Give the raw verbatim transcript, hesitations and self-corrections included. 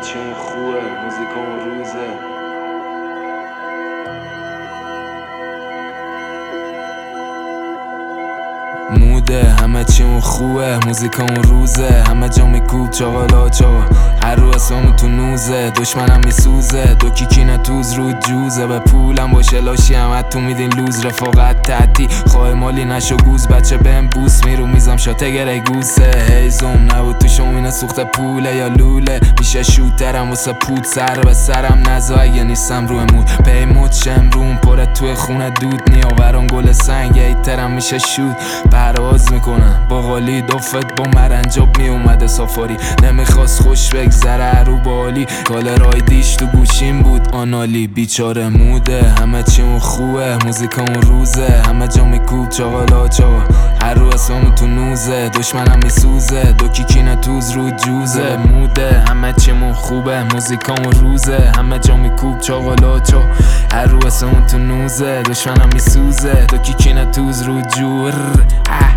چیم خوبه موزیکامون روزه. موده همه چیمون خوبه موزیکامون روزه. همه جا میکوب چاقالا چاقا هر رو اسممون تو نوزه. دشمنم میسوزه دو کیکی نتوز رو جوزه. به پولم باشه لاشی همه تو میدین لوز. رفاقت تحتی خواه مالی نشو گوز. بچه بهم بوس میرو میزم شاته گره گوسه. هیزم نبود تو شومینه سوخته پوله یا لوله. میشه شوترم واسه پود سر به سرم نزا اگه نیستم روی مود. پیمود شمرون پره توی خونه دود. نیاوران گل سنگ ایترم میشه شود. پرواز میکنم با غالی دفت با مرنجاب میومده سافاری. نمیخواست خوش بگذره رو بالی. کال رایدیش تو گوشیم بود آنالی. بیچاره موده همه چیمون خوبه موزیکامون روزه. همه جا میکوب چاقالا چاقا هر رو اسممون تو نوزه. دشمنم میسوزه دو کیکی نتوز رو جوزه. موده همه چیمون خوبه موزیکامون روزه. همه جا میکوب چاقالا چاقا هر رو اسممون تو نوزه. دشمنم میسوزه دو کیکی نتوز رو جور.